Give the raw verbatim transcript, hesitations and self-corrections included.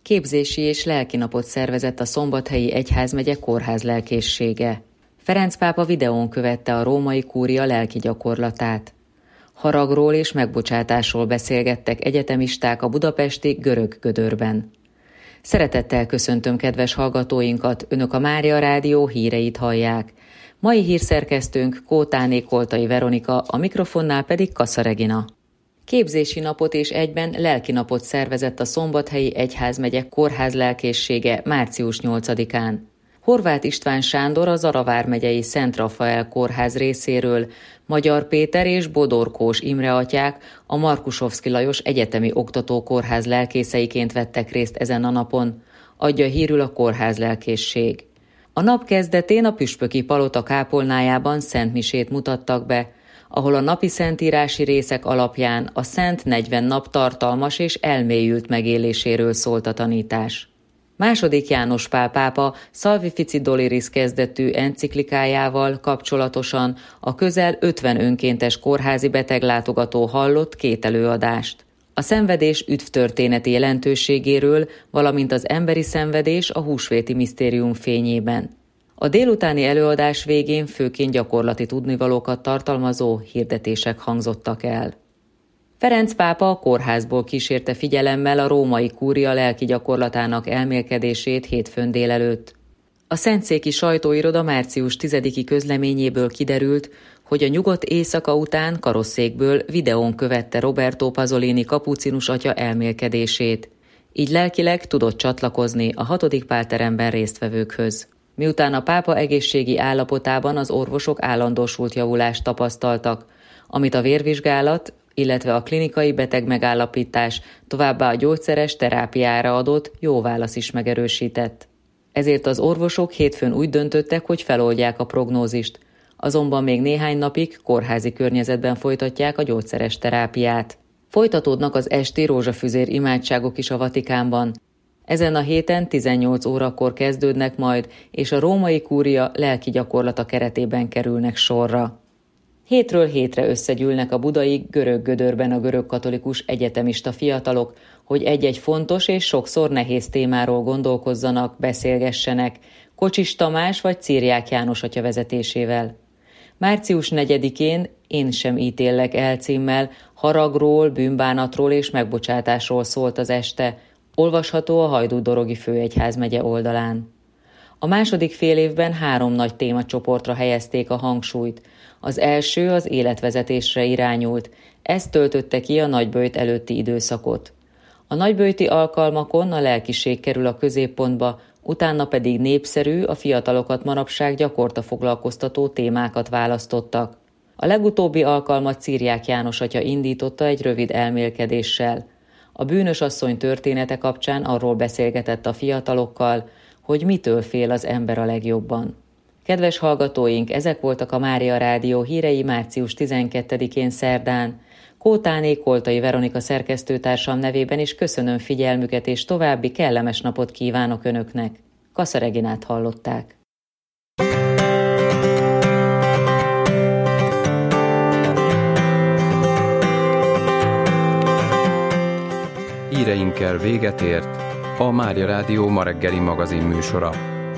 Képzési és lelkinapot szervezett a Szombathelyi Egyházmegye kórházlelkészsége. Ferenc pápa videón követte a római kúria lelki gyakorlatát. Haragról és megbocsátásról beszélgettek egyetemisták a budapesti Görög Gödörben. Szeretettel köszöntöm kedves hallgatóinkat, Önök a Mária Rádió híreit hallják. Mai hírszerkesztőnk Kótáné Koltai Veronika, a mikrofonnál pedig Kassa Regina. Képzési napot és egyben lelkinapot szervezett a Szombathelyi Egyházmegye kórházlelkészsége március nyolcadikán. Horváth István Sándor a Zara vármegyei Szent Rafael kórház részéről, Magyar Péter és Bodorkós Imre atyák a Markusovszky Lajos Egyetemi Oktatókórház lelkészeiként vettek részt ezen a napon, adja hírül a kórházlelkészség. A nap kezdetén a püspöki palota kápolnájában szentmisét mutattak be, ahol a napi szentírási részek alapján a Szent negyven nap tartalmas és elmélyült megéléséről szólt a tanítás. Második János Pál pápa Salvifici Doliris kezdetű enciklikájával kapcsolatosan a közel ötven önkéntes kórházi beteglátogató hallott két előadást. A szenvedés üdvtörténeti jelentőségéről, valamint az emberi szenvedés a húsvéti misztérium fényében. A délutáni előadás végén főként gyakorlati tudnivalókat tartalmazó hirdetések hangzottak el. Ferenc pápa a kórházból kísérte figyelemmel a római kúria lelki gyakorlatának elmélkedését hétfőn délelőtt. A szentszéki sajtóiroda március tizediki közleményéből kiderült, hogy a nyugodt éjszaka után karosszékből videón követte Roberto Pasolini kapucinus atya elmélkedését, így lelkileg tudott csatlakozni a hatodik pálteremben résztvevőkhöz. Miután a pápa egészségi állapotában az orvosok állandósult javulást tapasztaltak, amit a vérvizsgálat, illetve a klinikai beteg megállapítás továbbá a gyógyszeres terápiára adott jó válasz is megerősített. Ezért az orvosok hétfőn úgy döntöttek, hogy feloldják a prognózist, azonban még néhány napig kórházi környezetben folytatják a gyógyszeres terápiát. Folytatódnak az esti rózsafüzér imádságok is a Vatikánban. Ezen a héten tizennyolc órakor kezdődnek majd, és a római kúria lelki gyakorlata keretében kerülnek sorra. Hétről hétre összegyűlnek a budai Görög Gödörben a görögkatolikus egyetemista fiatalok, hogy egy-egy fontos és sokszor nehéz témáról gondolkozzanak, beszélgessenek, Kocsis Tamás vagy Ciriák János atya vezetésével. március negyedikén Én sem ítéllek el címmel haragról, bűnbánatról és megbocsátásról szólt az este, olvasható a Hajdú-Dorogi Főegyházmegye oldalán. A második fél évben három nagy témacsoportra helyezték a hangsúlyt. Az első az életvezetésre irányult, ez töltötte ki a nagyböjt előtti időszakot. A nagyböjti alkalmakon a lelkiség kerül a középpontba, utána pedig népszerű, a fiatalokat manapság gyakorta foglalkoztató témákat választottak. A legutóbbi alkalmat Ciriák János atya indította egy rövid elmélkedéssel. A bűnös asszony története kapcsán arról beszélgetett a fiatalokkal, hogy mitől fél az ember a legjobban. Kedves hallgatóink, ezek voltak a Mária Rádió hírei március tizenkettedikén szerdán. Kótáné Koltai Veronika szerkesztőtársam nevében is köszönöm figyelmüket, és további kellemes napot kívánok Önöknek. Kassa Reginát hallották. Híreinkkel véget ért a Mária Rádió ma reggeli magazin műsora.